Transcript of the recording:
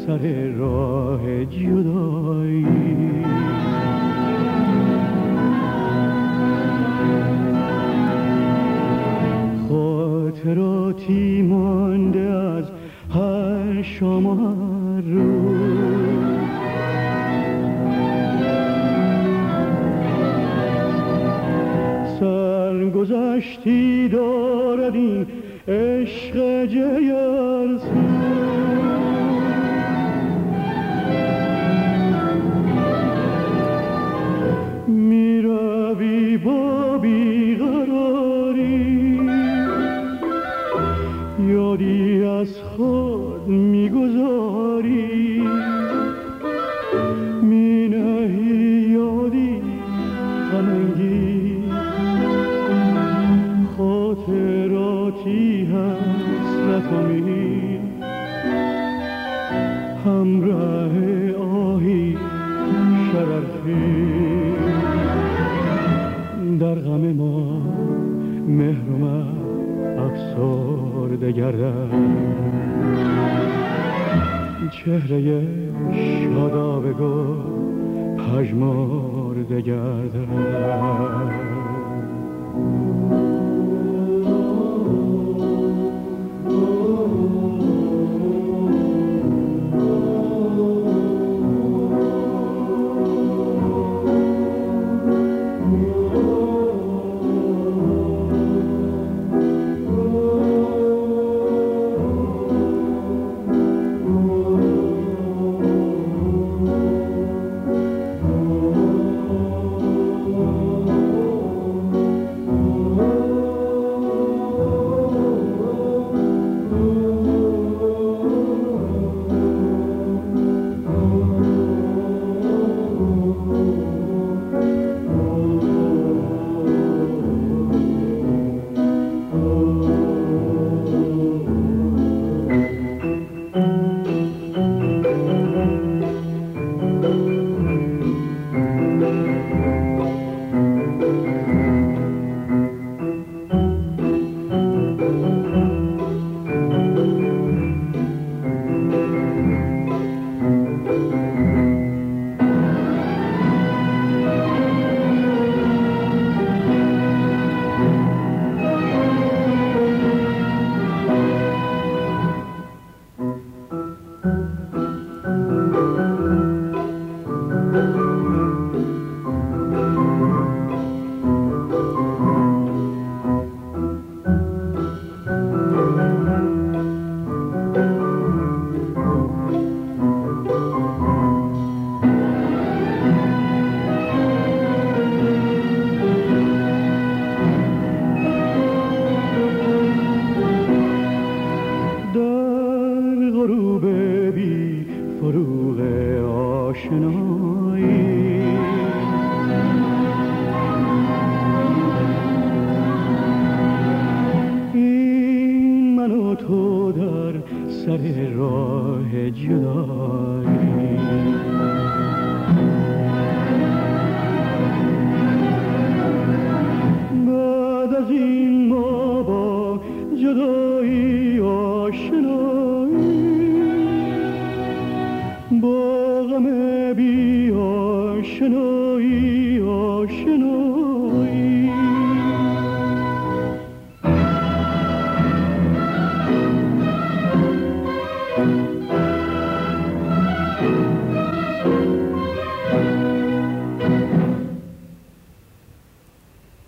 سر راه جدایی. خاطراتی مانده از هر شام و هر روز، سرگذشتی دارد این عشق جگرسوز. می روی با بیقراری، یادی از خود می گذاری، می نهی یادی غم‌انگیز. خاطراتی حسرت‌آمیز، همراه آهی شررخیز. در غم ما مهر و من افسرده گردد، چهره شاداب گل پژمرده گردد. سر راه جدایی. بعد از این ما با جدایی آشنایی، با غم بی آشنایی آشنایی.